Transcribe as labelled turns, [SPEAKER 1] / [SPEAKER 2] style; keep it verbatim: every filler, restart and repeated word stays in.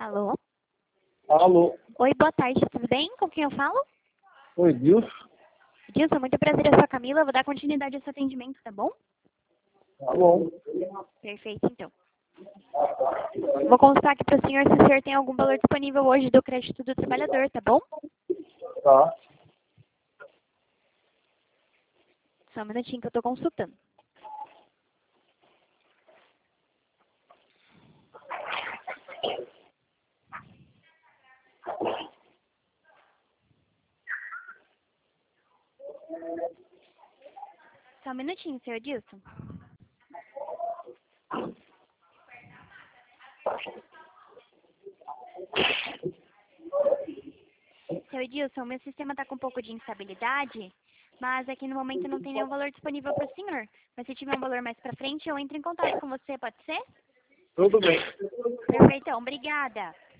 [SPEAKER 1] Alô?
[SPEAKER 2] Alô?
[SPEAKER 1] Oi, boa tarde, tudo bem? Com quem eu falo?
[SPEAKER 2] Oi, Dilson?
[SPEAKER 1] Dilson, muito prazer, eu sou a Camila, vou dar continuidade a esse atendimento, tá bom?
[SPEAKER 2] Tá bom.
[SPEAKER 1] Perfeito, então. Vou constar aqui para o senhor se o senhor tem algum valor disponível hoje do crédito do trabalhador, tá bom?
[SPEAKER 2] Tá.
[SPEAKER 1] Só um minutinho que eu estou consultando. Só um minutinho, senhor Dilson. Senhor Dilson, meu sistema está com um pouco de instabilidade, mas aqui no momento não tem nenhum valor disponível para o senhor. Mas se tiver um valor mais para frente, eu entro em contato com você, pode ser?
[SPEAKER 2] Tudo bem.
[SPEAKER 1] Perfeitão, obrigada.